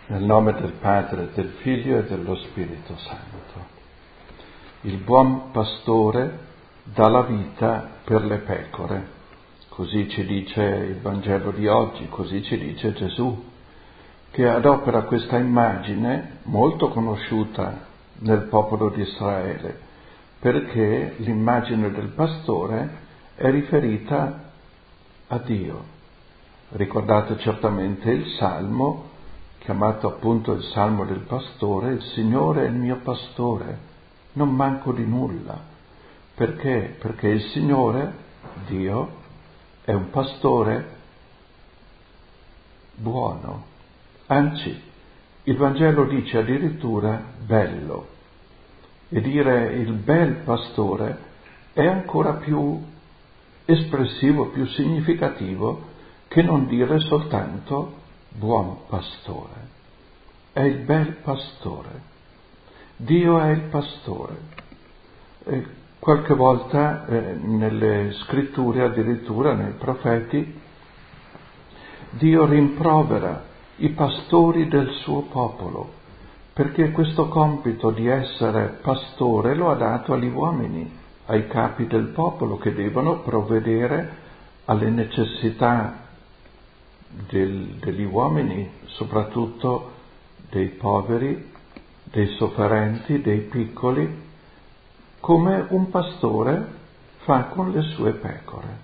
Nel nome del Padre, del Figlio e dello Spirito Santo. Il buon pastore dà la vita per le pecore. Così ci dice il Vangelo di oggi, così ci dice Gesù, che adopera questa immagine molto conosciuta nel popolo di Israele, perché l'immagine del pastore è riferita a Dio. Ricordate certamente il Salmo, chiamato appunto il Salmo del pastore: il Signore è il mio pastore, non manco di nulla. Perché? Perché il Signore, Dio, è un pastore buono. Anzi, il Vangelo dice addirittura bello. E dire il bel pastore è ancora più espressivo, più significativo che non dire soltanto buon pastore. È il bel pastore. Dio è il pastore. E qualche volta nelle scritture, addirittura nei profeti, Dio rimprovera i pastori del suo popolo, perché questo compito di essere pastore lo ha dato agli uomini, ai capi del popolo, che devono provvedere alle necessità degli uomini, soprattutto dei poveri, dei sofferenti, dei piccoli, come un pastore fa con le sue pecore.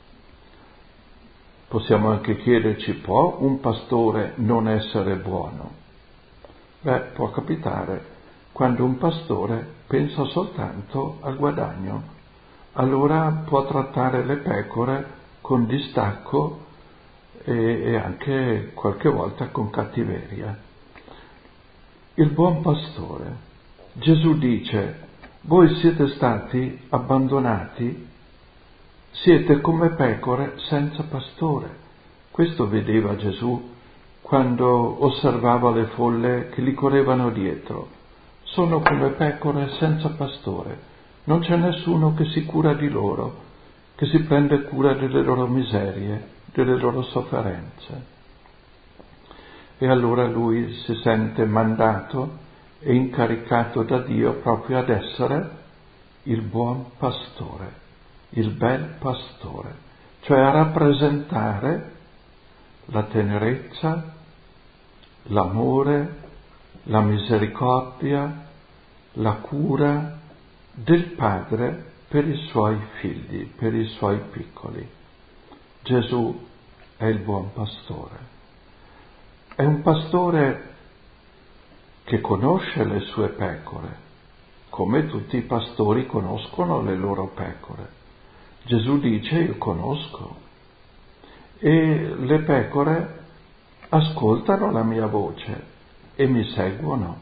Possiamo anche chiederci: può un pastore non essere buono? Può capitare quando un pastore pensa soltanto al guadagno. Allora può trattare le pecore con distacco e anche qualche volta con cattiveria. Il buon pastore. Gesù dice: voi siete stati abbandonati, siete come pecore senza pastore. Questo vedeva Gesù quando osservava le folle che gli correvano dietro. Sono come pecore senza pastore, non c'è nessuno che si cura di loro, che si prende cura delle loro miserie, delle loro sofferenze. E allora lui si sente mandato e incaricato da Dio proprio ad essere il buon pastore, il bel pastore, cioè a rappresentare la tenerezza, l'amore, la misericordia, la cura del Padre per i suoi figli, per i suoi piccoli. Gesù è il buon pastore. È un pastore che conosce le sue pecore, come tutti i pastori conoscono le loro pecore. Gesù dice: io conosco, e le pecore ascoltano la mia voce e mi seguono.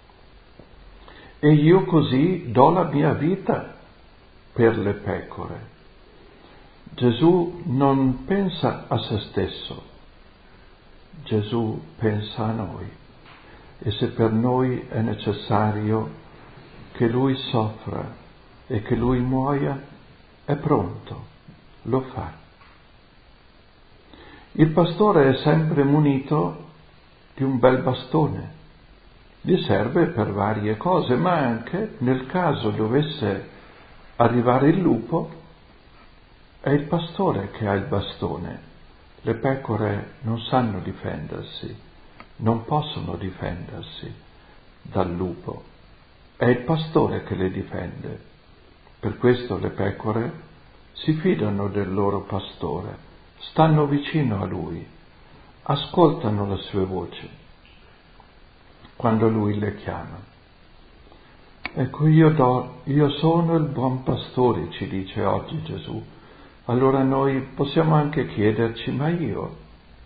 E io così do la mia vita per le pecore. Gesù non pensa a se stesso, Gesù pensa a noi. E se per noi è necessario che Lui soffra e che Lui muoia, è pronto, lo fa. Il pastore è sempre munito di un bel bastone. Gli serve per varie cose, ma anche nel caso dovesse arrivare il lupo, è il pastore che ha il bastone. Le pecore non sanno difendersi, non possono difendersi dal lupo. È il pastore che le difende. Per questo le pecore si fidano del loro pastore, stanno vicino a lui, ascoltano la sua voce quando lui le chiama. Ecco, io sono il buon pastore, ci dice oggi Gesù. Allora noi possiamo anche chiederci: ma io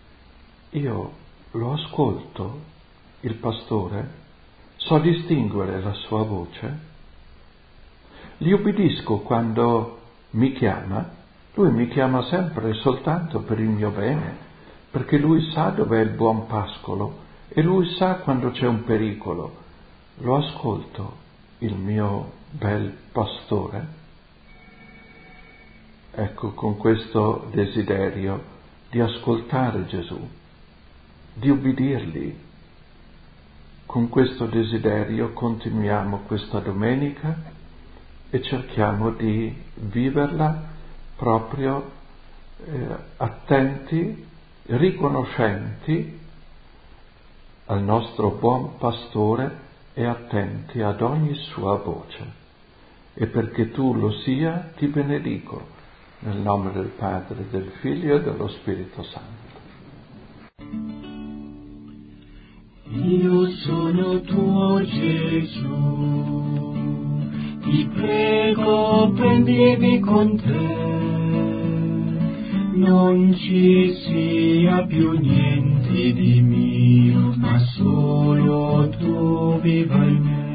lo ascolto, il pastore? So distinguere la sua voce? Gli ubbidisco quando mi chiama? Lui mi chiama sempre soltanto per il mio bene, perché lui sa dov'è il buon pascolo e lui sa quando c'è un pericolo. Lo ascolto, il mio bel pastore? Ecco, con questo desiderio di ascoltare Gesù, di ubbidirgli, Con questo desiderio continuiamo questa domenica e cerchiamo di viverla proprio attenti, riconoscenti al nostro buon pastore e attenti ad ogni sua voce. E perché tu lo sia, ti benedico, nel nome del Padre, del Figlio e dello Spirito Santo. Io sono tuo Gesù, ti prego prendimi con te, non ci sia più niente di mio, ma solo tu viva in me.